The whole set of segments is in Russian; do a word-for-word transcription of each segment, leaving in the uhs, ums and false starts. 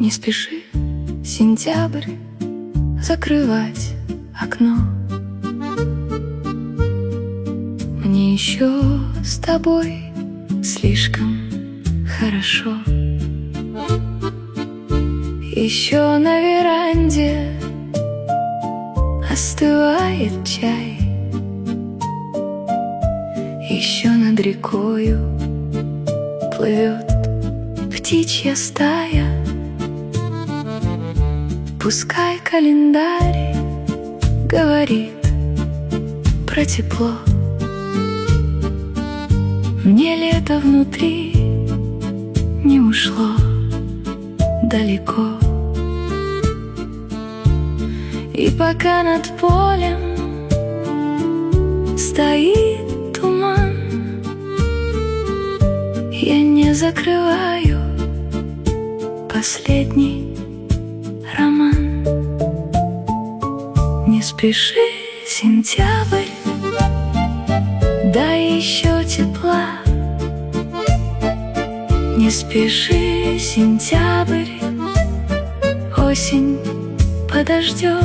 Не спеши, сентябрь, закрывать окно. Мне еще с тобой слишком хорошо. Еще на веранде остывает чай. Еще над рекою плывет птичья стая. Пускай календарь говорит про тепло, мне лето внутри не ушло далеко. И пока над полем стоит туман, я не закрываю последний роман. Не спеши, сентябрь, дай еще тепла. Не спеши, сентябрь, осень подождет.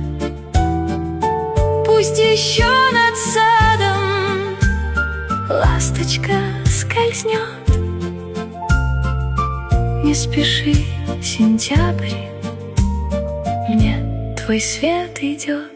Пусть еще над садом ласточка скользнет. Не спеши, сентябрь, мне твой свет идет.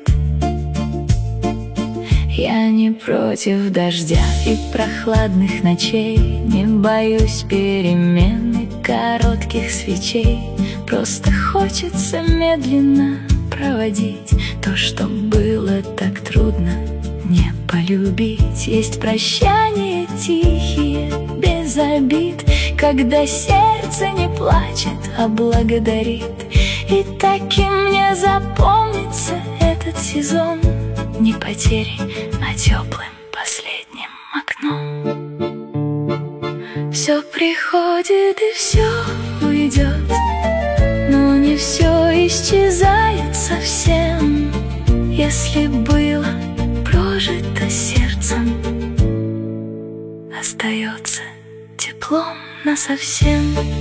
Я не против дождя и прохладных ночей, не боюсь перемены коротких свечей. Просто хочется медленно проводить то, что было так трудно не полюбить. Есть прощания тихие, без обид, когда сердце не плачет, а благодарит. И таким мне запомнится этот сезон, не потери, а теплым последним окном. Все приходит и все уйдет, но не все исчезает совсем. Если было прожито сердцем, остается теплом насовсем.